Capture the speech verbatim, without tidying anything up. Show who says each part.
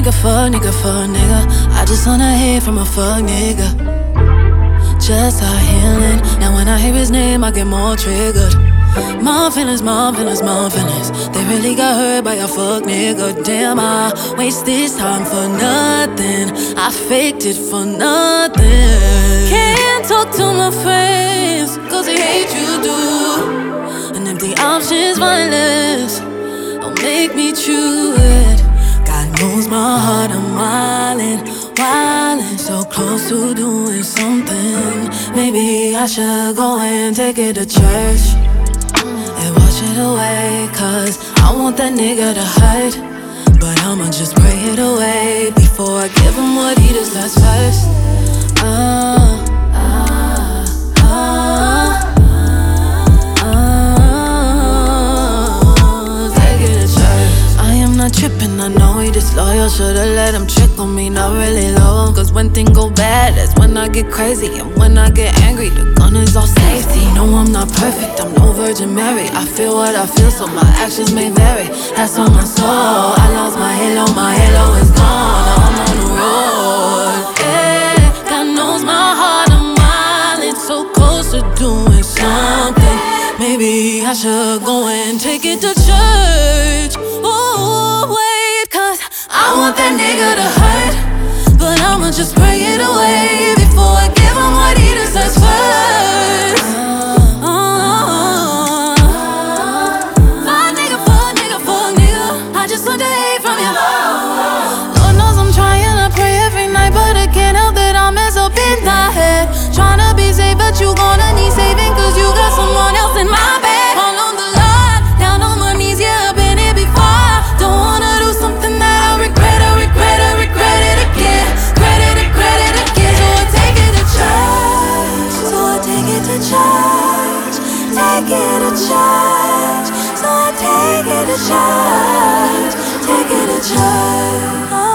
Speaker 1: nigga, fuck nigga, fuck nigga. I just wanna hear from a fuck nigga. Just a healing. Now when I hear his name, I get more triggered. More feelings, more feelings, more feelings. They really got hurt by a fuck nigga. Damn, I waste this time for nothing. I faked it for nothing. Can't talk to my friends, cause they hate you do. And if the option's violence, don't make me choose it. God knows my heart, I'm wildin', wildin', so close to doing something. Maybe I should go and take it to church and wash it away, cause I want that nigga to hurt. But I'ma just pray it away before I give him what he deserves first. uh, uh, uh, Not trippin', I know he disloyal. Should've let him trick on me, not really low. Cause when things go bad, that's when I get crazy. And when I get angry, the gun is all safety. No, I'm not perfect, I'm no Virgin Mary. I feel what I feel, so my actions may vary. That's on my soul, I lost my halo, my halo is gone. Now I'm on the road, yeah. God knows my heart, I'm wildin', so close to doing something. Maybe I should go and take it to church. Oh, wait, cause I want that nigga to hurt. But I'ma just pray it away before I give him what he deserves first. uh, uh, Fuck nigga, fuck nigga, fuck nigga. I just want to hate from you. Lord knows I'm trying to pray every night, but I can't help that I mess up in my head. Tryna be safe, but you gonna need saving, cause you got someone else in my bed. All on the line, down on my knees, yeah, I've been here before. Don't wanna do something that I regret, I regret, I regret it again. Credit it, credit again. So I take it to church, so I take it to church, take it to church, so I take it to church, take it to church.